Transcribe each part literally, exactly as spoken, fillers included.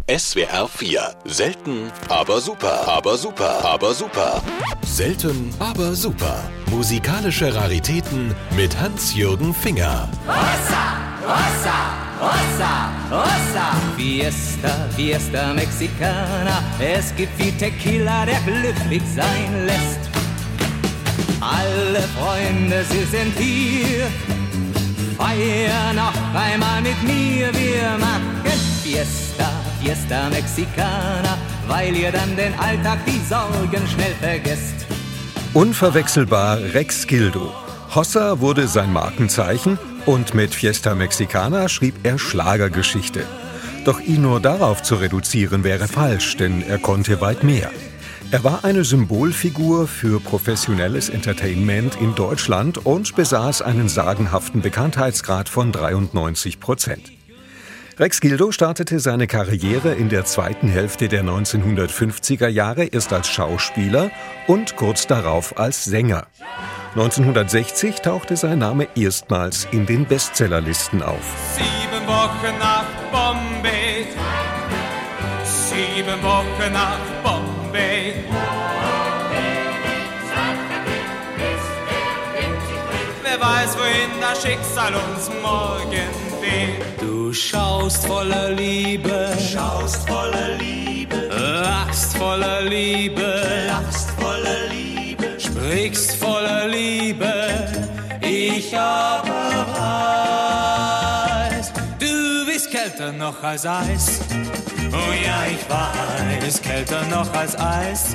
S W R vier. Selten, aber super. Aber super. Aber super. Selten, aber super. Musikalische Raritäten mit Hans-Jürgen Finger. Hossa, Hossa, Hossa, Hossa. Fiesta, Fiesta Mexicana. Es gibt viel Tequila, der glücklich sein lässt. Alle Freunde, sie sind hier. Feier noch einmal mit mir. Wir machen Fiesta, Fiesta Mexicana, weil ihr dann den Alltag, die Sorgen schnell vergesst. Unverwechselbar Rex Gildo. Hossa wurde sein Markenzeichen und mit Fiesta Mexicana schrieb er Schlagergeschichte. Doch ihn nur darauf zu reduzieren wäre falsch, denn er konnte weit mehr. Er war eine Symbolfigur für professionelles Entertainment in Deutschland und besaß einen sagenhaften Bekanntheitsgrad von dreiundneunzig Prozent. Rex Gildo startete seine Karriere in der zweiten Hälfte der neunzehnhundertfünfziger Jahre erst als Schauspieler und kurz darauf als Sänger. neunzehnhundertsechzig tauchte sein Name erstmals in den Bestsellerlisten auf. Sieben Wochen nach Bombay, sieben Wochen nach Bombay. Wer weiß, wohin das Schicksal uns morgen weht. Du schaust voller Liebe, Schaust voller Liebe, lachst voller Liebe, lachst voller Liebe. sprichst voller Liebe. Ich aber weiß, du bist kälter noch als Eis. Oh ja, ich weiß, kälter noch als Eis.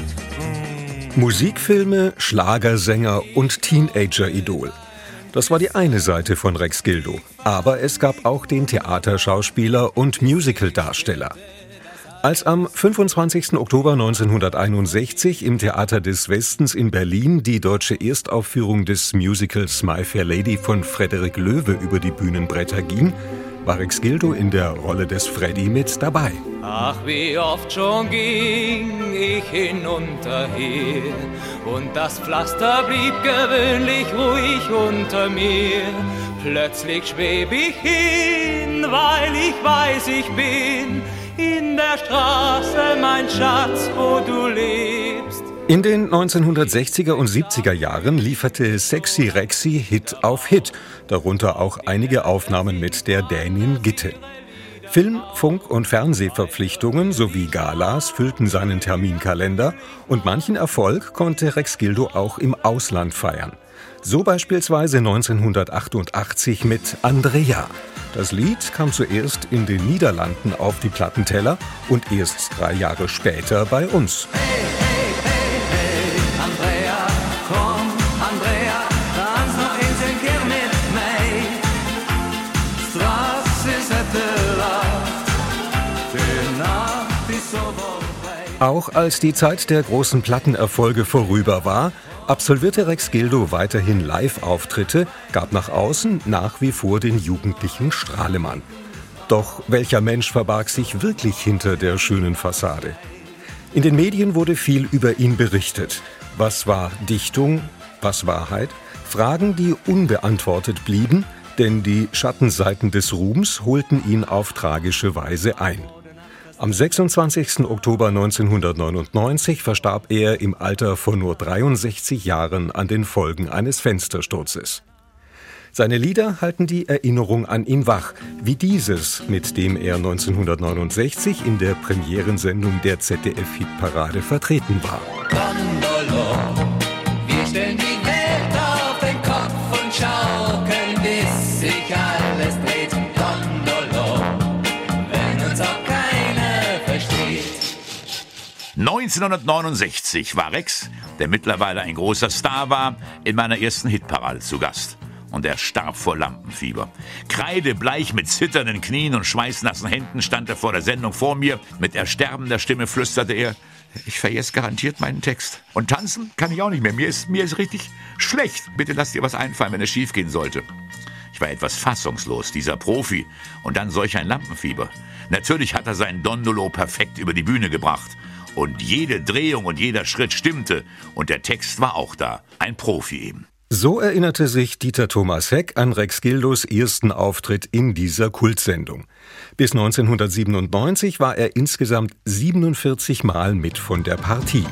Musikfilme, Schlagersänger und Teenager-Idol. Das war die eine Seite von Rex Gildo. Aber es gab auch den Theaterschauspieler und Musicaldarsteller. Als am fünfundzwanzigsten Oktober neunzehnhunderteinundsechzig im Theater des Westens in Berlin die deutsche Erstaufführung des Musicals My Fair Lady von Frederik Loewe über die Bühnenbretter ging, war Rex Gildo in der Rolle des Freddy mit dabei. Ach, wie oft schon ging ich hinunter hier und das Pflaster blieb gewöhnlich ruhig unter mir. Plötzlich schweb ich hin, weil ich weiß, ich bin in der Straße, mein Schatz, wo du lebst. In den neunzehnhundertsechziger und siebziger Jahren lieferte Sexy Rexy Hit auf Hit, darunter auch einige Aufnahmen mit der Dänin Gitte. Film-, Funk- und Fernsehverpflichtungen sowie Galas füllten seinen Terminkalender und manchen Erfolg konnte Rex Gildo auch im Ausland feiern. So beispielsweise neunzehnhundertachtundachtzig mit Andrea. Das Lied kam zuerst in den Niederlanden auf die Plattenteller und erst drei Jahre später bei uns. Hey, hey, hey, hey, Andrea, komm, Andrea, dans noch in den Keer mit mij. Straks is het de laat, de Nacht ist so vorbei. Auch als die Zeit der großen Plattenerfolge vorüber war, absolvierte Rex Gildo weiterhin Live-Auftritte, gab nach außen nach wie vor den jugendlichen Strahlemann. Doch welcher Mensch verbarg sich wirklich hinter der schönen Fassade? In den Medien wurde viel über ihn berichtet. Was war Dichtung? Was Wahrheit? Fragen, die unbeantwortet blieben, denn die Schattenseiten des Ruhms holten ihn auf tragische Weise ein. Am sechsundzwanzigsten Oktober neunzehnhundertneunundneunzig verstarb er im Alter von nur dreiundsechzig Jahren an den Folgen eines Fenstersturzes. Seine Lieder halten die Erinnerung an ihn wach, wie dieses, mit dem er neunzehnhundertneunundsechzig in der Premierensendung der Z D F-Hitparade vertreten war. Gondolo, wir stellen die Welt auf den Kopf und schaukeln, bis sich alles dreht. Gondolo, wenn uns auch keiner versteht. neunzehnhundertneunundsechzig war Rex, der mittlerweile ein großer Star war, in meiner ersten Hitparade zu Gast. Und er starb vor Lampenfieber. Kreidebleich mit zitternden Knien und schweißnassen Händen stand er vor der Sendung vor mir. Mit ersterbender Stimme flüsterte er: Ich vergesse garantiert meinen Text. Und tanzen kann ich auch nicht mehr. Mir ist, mir ist richtig schlecht. Bitte lasst dir was einfallen, wenn es schief gehen sollte. Ich war etwas fassungslos, dieser Profi. Und dann solch ein Lampenfieber. Natürlich hat er seinen Dondolo perfekt über die Bühne gebracht. Und jede Drehung und jeder Schritt stimmte. Und der Text war auch da. Ein Profi eben. So erinnerte sich Dieter Thomas Heck an Rex Gildos ersten Auftritt in dieser Kultsendung. Bis neunzehnhundertsiebenundneunzig war er insgesamt siebenundvierzig Mal mit von der Partie.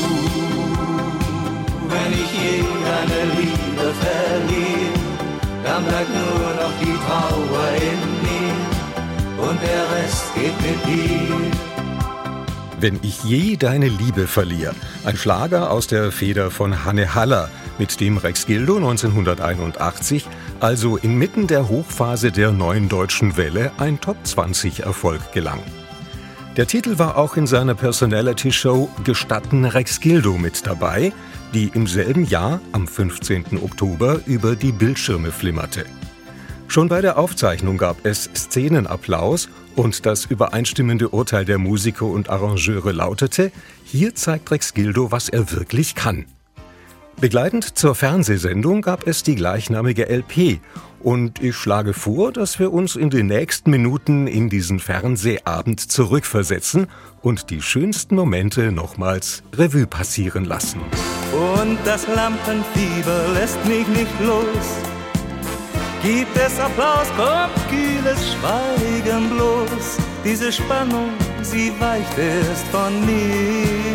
Wenn ich je deine Liebe verliere, dann bleibt nur noch die Trauer in mir und der Rest geht mit dir. Wenn ich je deine Liebe verliere, ein Schlager aus der Feder von Hanne Haller, mit dem Rex Gildo neunzehnhunderteinundachtzig, also inmitten der Hochphase der neuen deutschen Welle, ein Top zwanzig Erfolg gelang. Der Titel war auch in seiner Personality-Show Gestatten Rex Gildo mit dabei, die im selben Jahr, am fünfzehnten Oktober, über die Bildschirme flimmerte. Schon bei der Aufzeichnung gab es Szenenapplaus und das übereinstimmende Urteil der Musiker und Arrangeure lautete: Hier zeigt Rex Gildo, was er wirklich kann. Begleitend zur Fernsehsendung gab es die gleichnamige L P und ich schlage vor, dass wir uns in den nächsten Minuten in diesen Fernsehabend zurückversetzen und die schönsten Momente nochmals Revue passieren lassen. Und das Lampenfieber lässt mich nicht los. Gibt es Applaus, kommt kühles Schweigen bloß. Diese Spannung, sie weicht erst von mir.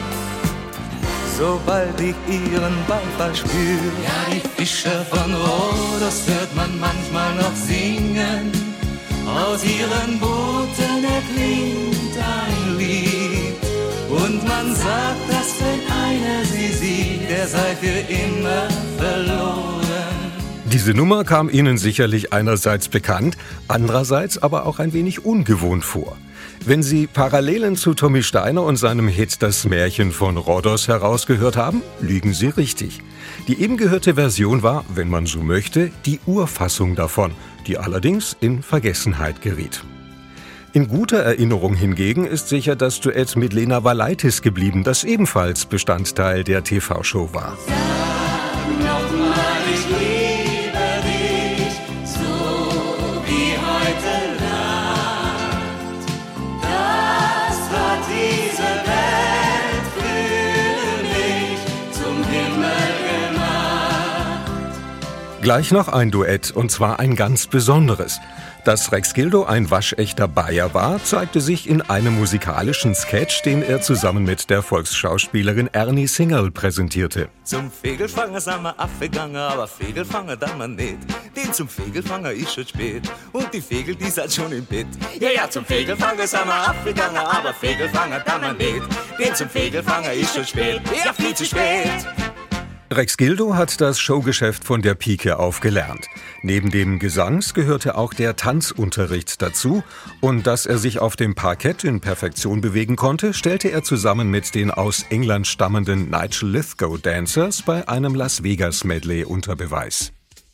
Sobald ich ihren Beifall spür. Ja, die Fischer von Rhodos hört man manchmal noch singen. Aus ihren Booten erklingt ein Lied. Und man sagt, dass wenn einer sie sieht, der sei für immer verloren. Diese Nummer kam Ihnen sicherlich einerseits bekannt, andererseits aber auch ein wenig ungewohnt vor. Wenn Sie Parallelen zu Tommy Steiner und seinem Hit Das Märchen von Rhodos herausgehört haben, liegen Sie richtig. Die eben gehörte Version war, wenn man so möchte, die Urfassung davon, die allerdings in Vergessenheit geriet. In guter Erinnerung hingegen ist sicher das Duett mit Lena Valaitis geblieben, das ebenfalls Bestandteil der T V-Show war. Sag noch mal, ich liebe dich, so wie heute Nacht. Das hat diese Welt für mich zum Himmel gemacht. Gleich noch ein Duett, und zwar ein ganz besonderes. Dass Rex Gildo ein waschechter Bayer war, zeigte sich in einem musikalischen Sketch, den er zusammen mit der Volksschauspielerin Ernie Singerl präsentierte. Zum Fegelfanger sind wir abgegangen, aber Fegelfanger dann man nicht. Den zum Fegelfanger ist schon spät und die Fegel, die sind schon im Bett. Ja, ja, zum Fegelfanger sind wir abgegangen, aber Fegelfanger dann man nicht. Den zum Fegelfanger ist schon spät, ja, viel zu spät. Rex Gildo hat das Showgeschäft von der Pike auf gelernt. Neben dem Gesangs gehörte auch der Tanzunterricht dazu. Und dass er sich auf dem Parkett in Perfektion bewegen konnte, stellte er zusammen mit den aus England stammenden Nigel Lythgoe Dancers bei einem Las Vegas Medley unter Beweis.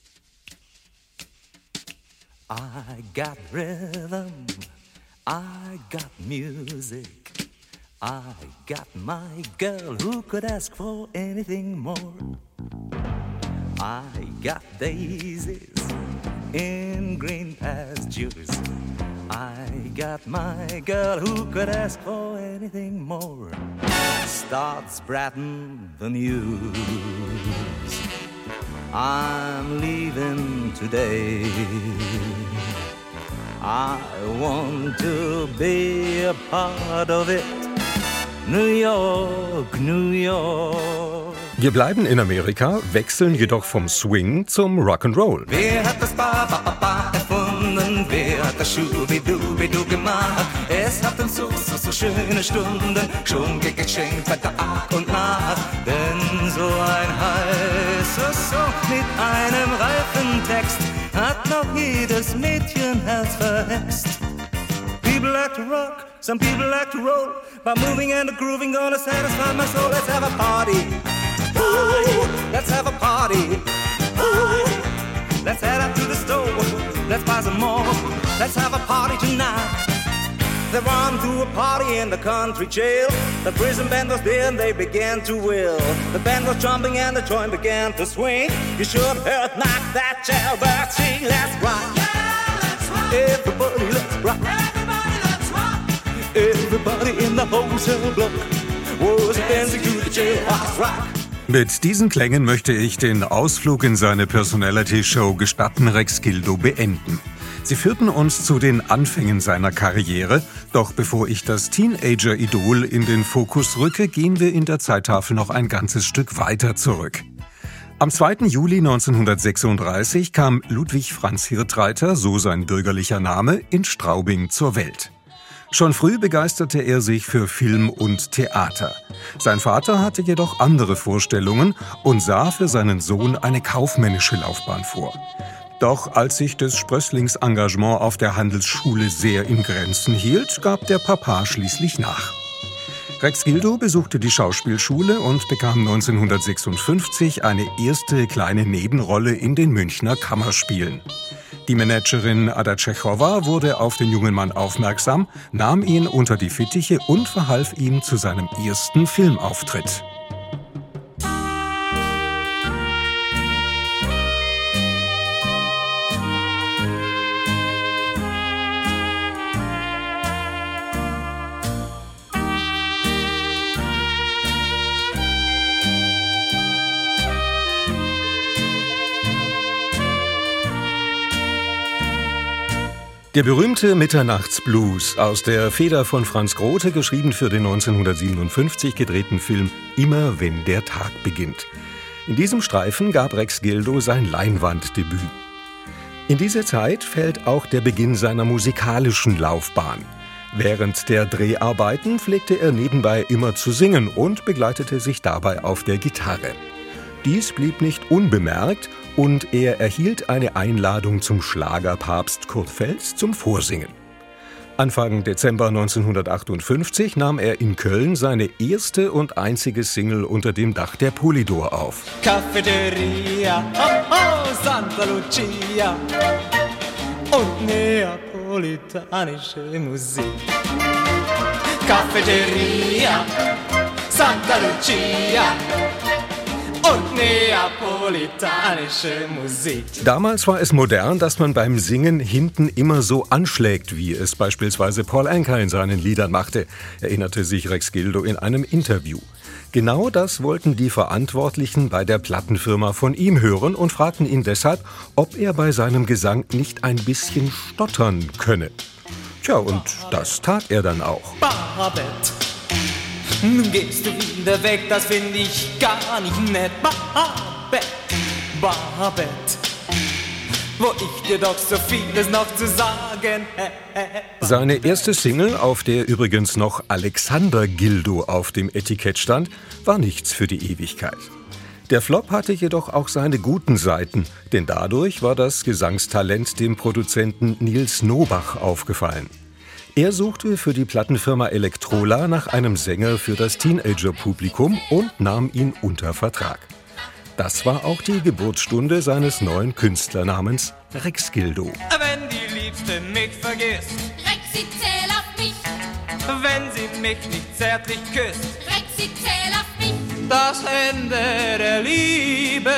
I got rhythm, I got music. I got my girl, who could ask for anything more? I got daisies in green pastures. I got my girl, who could ask for anything more? Start spreading the news. I'm leaving today. I want to be a part of it. New York, New York. Wir bleiben in Amerika, wechseln jedoch vom Swing zum Rock'n'Roll. Wer hat das Ba-Ba-Ba erfunden? Wer hat das Schubidubidu gemacht? Es hat uns so, so, so schöne Stunden schon geschenkt bei Tag und Nacht. Denn so ein heißer Song mit einem reifen Text hat noch jedes Mädchenherz verhext. People like to rock, some people like to roll. By moving and grooving, gonna satisfy my soul. Let's have a party. Ooh, let's have a party. Ooh, let's head up to the store. Let's buy some more. Let's have a party tonight. They run to a party in the country jail. The prison band was there and they began to wail. The band was jumping and the joint began to swing. You should have heard knock that jailbird sing. Let's rock. Yeah, let's rock. Everybody, let's rock. Everybody, let's rock. Everybody in the wholesale block was dancing to the jailhouse rock. Mit diesen Klängen möchte ich den Ausflug in seine Personality-Show Gestatten Rex Gildo beenden. Sie führten uns zu den Anfängen seiner Karriere, doch bevor ich das Teenager-Idol in den Fokus rücke, gehen wir in der Zeittafel noch ein ganzes Stück weiter zurück. Am zweiten Juli neunzehnhundertsechsunddreißig kam Ludwig Franz Hirtreiter, so sein bürgerlicher Name, in Straubing zur Welt. Schon früh begeisterte er sich für Film und Theater. Sein Vater hatte jedoch andere Vorstellungen und sah für seinen Sohn eine kaufmännische Laufbahn vor. Doch als sich des Sprösslings Engagement auf der Handelsschule sehr in Grenzen hielt, gab der Papa schließlich nach. Rex Gildo besuchte die Schauspielschule und bekam neunzehnhundertsechsundfünfzig eine erste kleine Nebenrolle in den Münchner Kammerspielen. Die Managerin Ada Tschechowa wurde auf den jungen Mann aufmerksam, nahm ihn unter die Fittiche und verhalf ihm zu seinem ersten Filmauftritt. Der berühmte Mitternachtsblues aus der Feder von Franz Grothe, geschrieben für den neunzehnhundertsiebenundfünfzig gedrehten Film Immer wenn der Tag beginnt. In diesem Streifen gab Rex Gildo sein Leinwanddebüt. In diese Zeit fällt auch der Beginn seiner musikalischen Laufbahn. Während der Dreharbeiten pflegte er nebenbei immer zu singen und begleitete sich dabei auf der Gitarre. Dies blieb nicht unbemerkt und er erhielt eine Einladung zum Schlagerpapst Kurt Feltz zum Vorsingen. Anfang Dezember neunzehnhundertachtundfünfzig nahm er in Köln seine erste und einzige Single unter dem Dach der Polydor auf. Cafeteria, oh oh, Santa Lucia und neapolitanische Musik. Cafeteria, Santa Lucia und neapolitanische Musik. Damals war es modern, dass man beim Singen hinten immer so anschlägt, wie es beispielsweise Paul Anka in seinen Liedern machte, erinnerte sich Rex Gildo in einem Interview. Genau das wollten die Verantwortlichen bei der Plattenfirma von ihm hören und fragten ihn deshalb, ob er bei seinem Gesang nicht ein bisschen stottern könne. Tja, und das tat er dann auch. Babette. Nun gehst du wieder weg, das finde ich gar nicht nett. Babette, Babette, wo ich dir doch so vieles noch zu sagen hätte. Seine erste Single, auf der übrigens noch Alexander Gildo auf dem Etikett stand, war nichts für die Ewigkeit. Der Flop hatte jedoch auch seine guten Seiten, denn dadurch war das Gesangstalent dem Produzenten Nils Nobach aufgefallen. Er suchte für die Plattenfirma Elektrola nach einem Sänger für das Teenager-Publikum und nahm ihn unter Vertrag. Das war auch die Geburtsstunde seines neuen Künstlernamens Rex Gildo. Wenn die Liebste mich vergisst, Rexi, zähl auf mich. Wenn sie mich nicht zärtlich küsst, Rexi, zähl auf mich. das Ende der Liebe,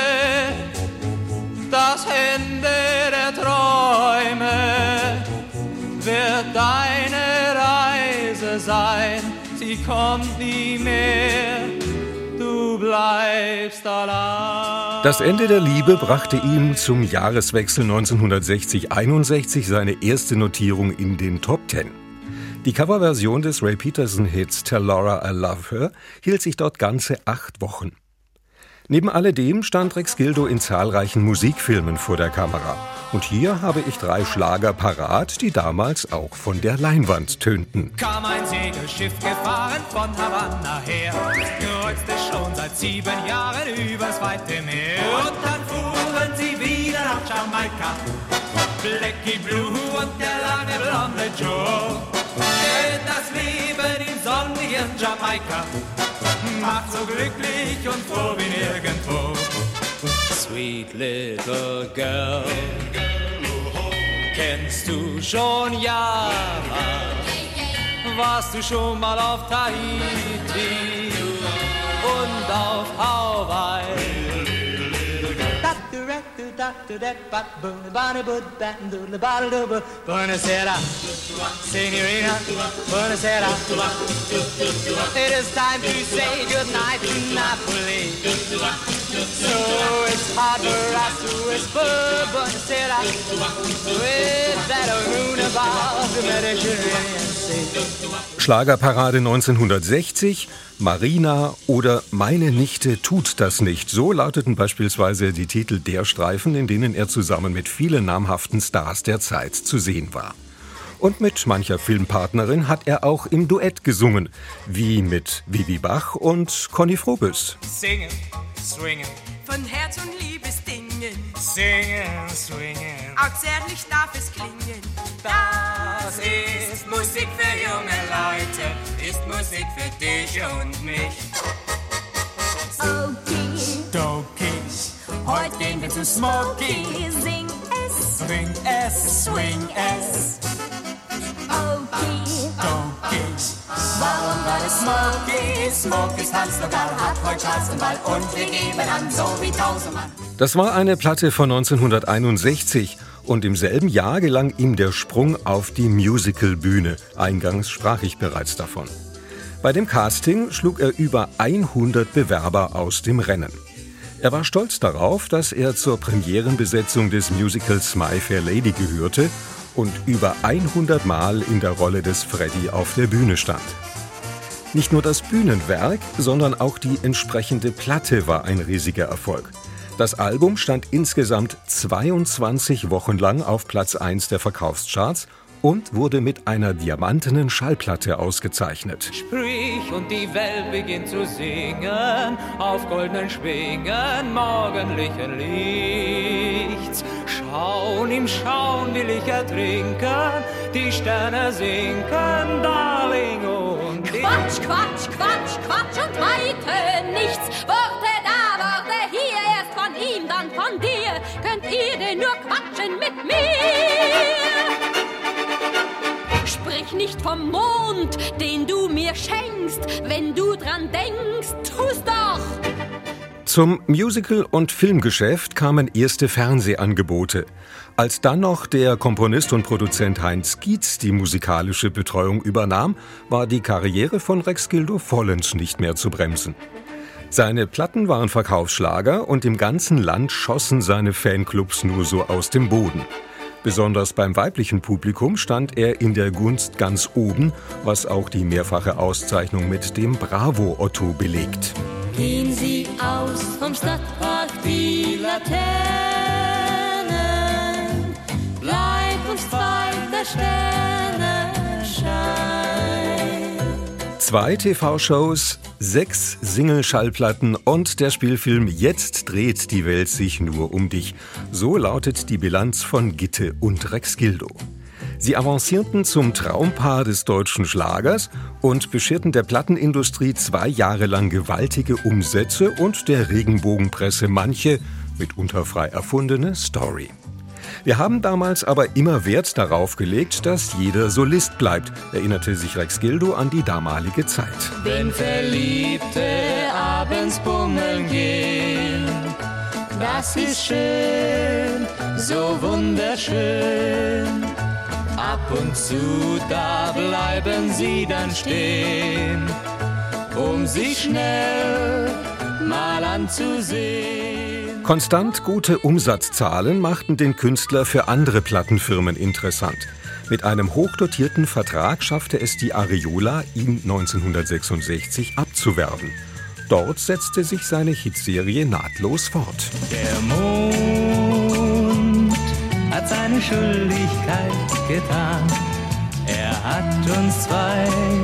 das Ende der Träume wird deine Reise sein, sie kommt nie mehr, du bleibst allein. Das Ende der Liebe brachte ihm zum Jahreswechsel neunzehnhundertsechzig einundsechzig seine erste Notierung in den Top Ten. Die Coverversion des Ray Peterson-Hits Tell Laura I Love Her hielt sich dort ganze acht Wochen. Neben alledem stand Rex Gildo in zahlreichen Musikfilmen vor der Kamera. Und hier habe ich drei Schlager parat, die damals auch von der Leinwand tönten. Kam ein Segelschiff gefahren von Havanna her, kreuzte schon seit sieben Jahren übers weite Meer. Und dann fuhren sie wieder nach Jamaika, Blackie Blue und der lange blonde Joe. Denn das Leben im sonnigen Jamaika macht so glücklich und froh wie nirgendwo. Sweet little girl, kennst du schon Java? Warst du schon mal auf Tahiti und auf Hawaii? Buonasera, signorina, buonasera. It is time to say goodnight to Napoli. So it's hard for us to whisper buonasera with that moon above the Mediterranean Sea. Schlagerparade neunzehnhundertsechzig, Marina oder Meine Nichte tut das nicht. So lauteten beispielsweise die Titel der Streifen, in denen er zusammen mit vielen namhaften Stars der Zeit zu sehen war. Und mit mancher Filmpartnerin hat er auch im Duett gesungen, wie mit Vivi Bach und Conny Frobes. Singen, swingen, von Herz und Liebesdingen, singen, swingen. auch zärtlich darf es klingen. Das ist Musik für junge Leute, ist Musik für dich und mich. Okay, Doki, heute gehen wir zu Smokey. sing es. Swing es, swing es, Okay, Doki. Warum war es Smokey? Smokey's Tanzlokal hat heute Straßenball und wir geben an, so wie tausendmal. Das war eine Platte von neunzehnhunderteinundsechzig und im selben Jahr gelang ihm der Sprung auf die Musicalbühne. Eingangs sprach ich bereits davon. Bei dem Casting schlug er über hundert Bewerber aus dem Rennen. Er war stolz darauf, dass er zur Premierenbesetzung des Musicals My Fair Lady gehörte und über hundert Mal in der Rolle des Freddy auf der Bühne stand. Nicht nur das Bühnenwerk, sondern auch die entsprechende Platte war ein riesiger Erfolg. Das Album stand insgesamt zweiundzwanzig Wochen lang auf Platz eins der Verkaufscharts und wurde mit einer diamantenen Schallplatte ausgezeichnet. Sprich und die Welt beginnt zu singen, auf goldenen Schwingen morgendlichen Lichts. Schauen im Schauen will ich ertrinken, die Sterne sinken, Darling und ich. Quatsch, Quatsch, Quatsch, Quatsch und heute nichts. Worte da, Worte hier, erst von ihm, dann von dir. Könnt ihr denn nur quatschen mit mir? Sprich nicht vom Mond, den du mir schenkst. Wenn du dran denkst, tu's doch. Zum Musical- und Filmgeschäft kamen erste Fernsehangebote. Als dann noch der Komponist und Produzent Heinz Gietz die musikalische Betreuung übernahm, war die Karriere von Rex Gildo vollends nicht mehr zu bremsen. Seine Platten waren Verkaufsschlager und im ganzen Land schossen seine Fanclubs nur so aus dem Boden. Besonders beim weiblichen Publikum stand er in der Gunst ganz oben, was auch die mehrfache Auszeichnung mit dem Bravo-Otto belegt. Gehen Sie aus vom Stadtpark, die Laternen, bleib uns weiter Sternenschein. Zwei T V-Shows, sechs Single-Schallplatten und der Spielfilm Jetzt dreht die Welt sich nur um dich. So lautet die Bilanz von Gitte und Rex Gildo. Sie avancierten zum Traumpaar des deutschen Schlagers und bescherten der Plattenindustrie zwei Jahre lang gewaltige Umsätze und der Regenbogenpresse manche, mitunter frei erfundene Story. Wir haben damals aber immer Wert darauf gelegt, dass jeder Solist bleibt, erinnerte sich Rex Gildo an die damalige Zeit. Wenn Verliebte abends bummeln gehen, das ist schön, so wunderschön. Ab und zu, da bleiben sie dann stehen, um sich schnell mal anzusehen. Konstant gute Umsatzzahlen machten den Künstler für andere Plattenfirmen interessant. Mit einem hochdotierten Vertrag schaffte es die Areola, ihn neunzehnhundertsechsundsechzig abzuwerben. Dort setzte sich seine Hitserie nahtlos fort. Der Mond hat seine Schuldigkeit getan. Er hat uns zwei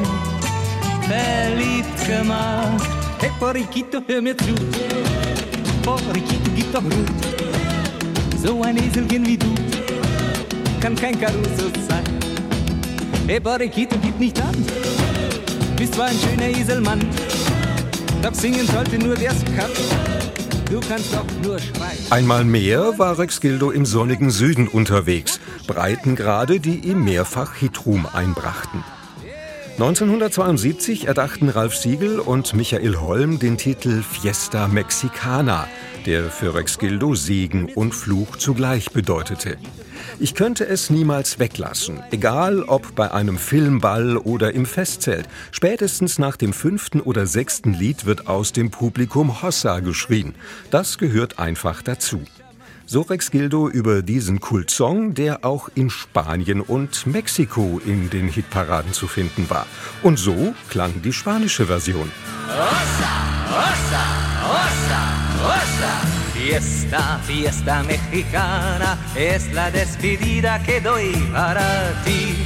verliebt gemacht. Hey, Porriquito, hör mir zu. Porriquito, gib doch Ruhe. So ein Eselchen wie du kann kein Caruso sein. Hey, Porriquito, gib nicht an. Bist zwar ein schöner Eselmann, doch singen sollte nur der's kann. Du kannst doch nur schreien. Einmal mehr war Rex Gildo im sonnigen Süden unterwegs. Breitengrade, die ihm mehrfach Hitruhm einbrachten. neunzehnhundertzweiundsiebzig erdachten Ralph Siegel und Michael Holm den Titel Fiesta Mexicana, der für Rex Gildo Segen und Fluch zugleich bedeutete. Ich könnte es niemals weglassen, egal ob bei einem Filmball oder im Festzelt. Spätestens nach dem fünften oder sechsten Lied wird aus dem Publikum Hossa geschrien. Das gehört einfach dazu. So Rex Gildo über diesen Kultsong, der auch in Spanien und Mexiko in den Hitparaden zu finden war. Und so klang die spanische Version. Hossa, hossa, hossa, hossa. Fiesta, fiesta mexicana, es la despedida que doy para ti.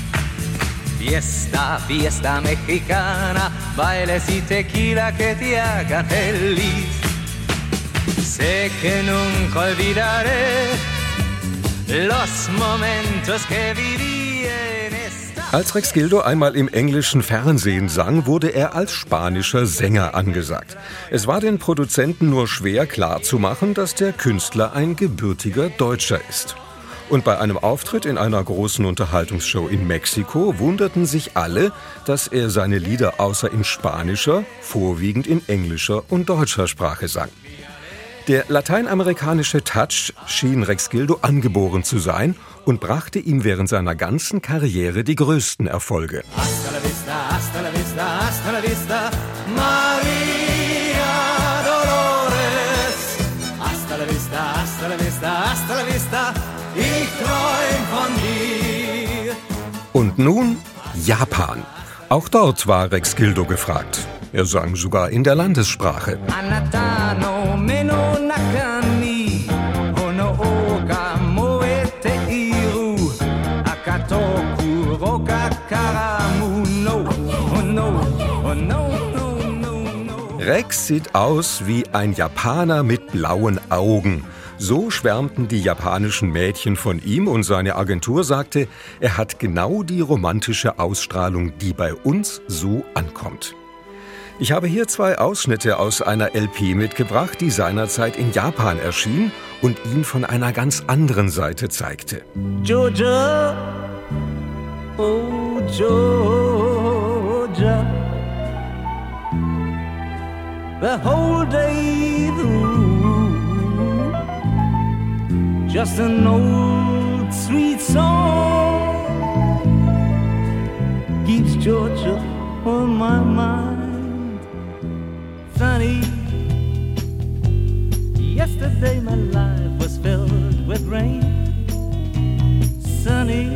Fiesta, fiesta mexicana, bailes y tequila que te hagan feliz. Sé que nunca olvidaré los momentos que viví en esta... Als Rex Gildo einmal im englischen Fernsehen sang, wurde er als spanischer Sänger angesagt. Es war den Produzenten nur schwer klarzumachen, dass der Künstler ein gebürtiger Deutscher ist. Und bei einem Auftritt in einer großen Unterhaltungsshow in Mexiko wunderten sich alle, dass er seine Lieder außer in spanischer, vorwiegend in englischer und deutscher Sprache sang. Der lateinamerikanische Touch schien Rex Gildo angeboren zu sein und brachte ihm während seiner ganzen Karriere die größten Erfolge. Hasta la vista, hasta la vista, hasta la vista, Maria Dolores. Hasta la vista, hasta la vista, hasta la vista, ich träum von dir. Und nun Japan. Auch dort war Rex Gildo gefragt. Er sang sogar in der Landessprache. Anatano meno nakani, ono oka moete iru, akatoku roka karamu, no, oh no, oh no, no, no, no. Rex sieht aus wie ein Japaner mit blauen Augen. So schwärmten die japanischen Mädchen von ihm und seine Agentur sagte, er hat genau die romantische Ausstrahlung, die bei uns so ankommt. Ich habe hier zwei Ausschnitte aus einer L P mitgebracht, die seinerzeit in Japan erschien und ihn von einer ganz anderen Seite zeigte. Georgia, oh Georgia, the whole day through, just an old sweet song keeps Georgia on my mind. Sunny, yesterday my life was filled with rain. Sunny,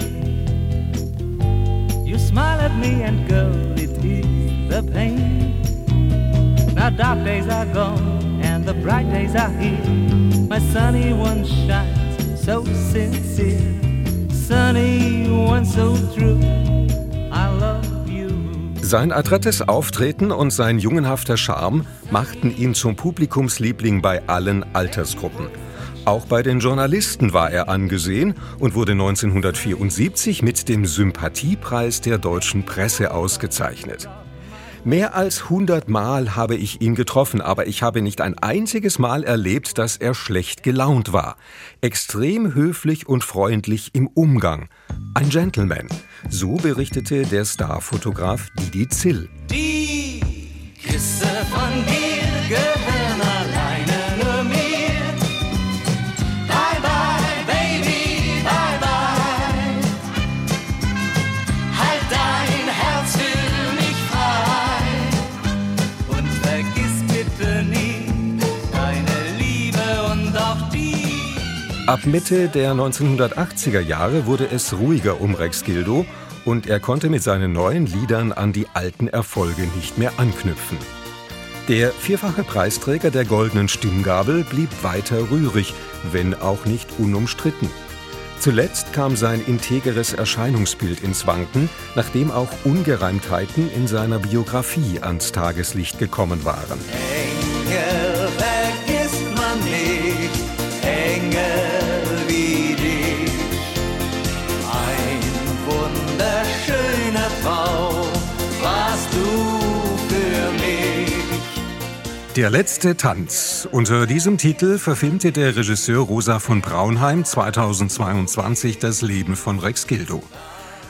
you smile at me and girl, it is the pain. Now dark days are gone and the bright days are here. My sunny one shines so sincere. Sunny one so true, I love. Sein adrettes Auftreten und sein jungenhafter Charme machten ihn zum Publikumsliebling bei allen Altersgruppen. Auch bei den Journalisten war er angesehen und wurde neunzehnhundertvierundsiebzig mit dem Sympathiepreis der deutschen Presse ausgezeichnet. Mehr als hundert Mal habe ich ihn getroffen, aber ich habe nicht ein einziges Mal erlebt, dass er schlecht gelaunt war. Extrem höflich und freundlich im Umgang. Ein Gentleman. So berichtete der Starfotograf Didi Zill. Die Küsse von dir gehören alleine nur mir. Bye bye, baby, bye bye. Halt dein Herz für mich frei. Und vergiss bitte nie deine Liebe und auch die. Ab Mitte der neunzehnhundertachtziger Jahre wurde es ruhiger um Rex Gildo und er konnte mit seinen neuen Liedern an die alten Erfolge nicht mehr anknüpfen. Der vierfache Preisträger der Goldenen Stimmgabel blieb weiter rührig, wenn auch nicht unumstritten. Zuletzt kam sein integeres Erscheinungsbild ins Wanken, nachdem auch Ungereimtheiten in seiner Biografie ans Tageslicht gekommen waren. Engel vergisst man nicht, Engel wie dich. Ein wunderschöner Traum warst du für mich. Der letzte Tanz. Unter diesem Titel verfilmte der Regisseur Rosa von Braunheim zweitausendzweiundzwanzig das Leben von Rex Gildo.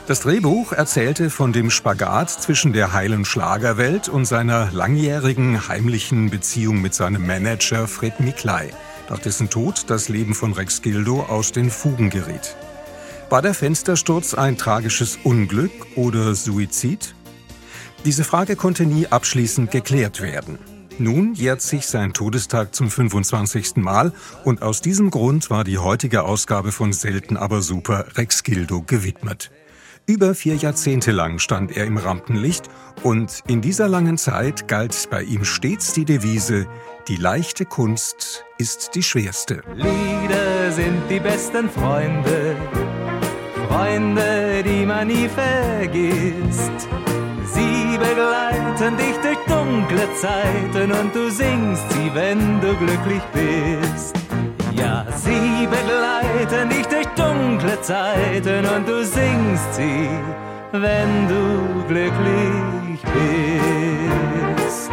Das Drehbuch erzählte von dem Spagat zwischen der heilen Schlagerwelt und seiner langjährigen heimlichen Beziehung mit seinem Manager Fred Miklai, nach dessen Tod das Leben von Rex Gildo aus den Fugen geriet. War der Fenstersturz ein tragisches Unglück oder Suizid? Diese Frage konnte nie abschließend geklärt werden. Nun jährt sich sein Todestag zum fünfundzwanzigsten Mal und aus diesem Grund war die heutige Ausgabe von Selten aber super Rex Gildo gewidmet. Über vier Jahrzehnte lang stand er im Rampenlicht und in dieser langen Zeit galt bei ihm stets die Devise: Die leichte Kunst ist die schwerste. Lieder sind die besten Freunde, Freunde, die man nie vergisst. Sie begleiten dich durch dunkle Zeiten und du singst sie, wenn du glücklich bist. Ja, sie begleiten dich durch dunkle Zeiten und du singst sie, wenn du glücklich bist.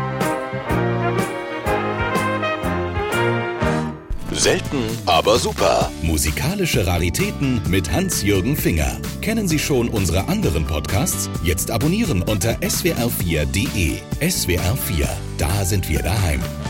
Selten, aber super. Musikalische Raritäten mit Hans-Jürgen Finger. Kennen Sie schon unsere anderen Podcasts? Jetzt abonnieren unter S W R vier punkt de. S W R vier, da sind wir daheim.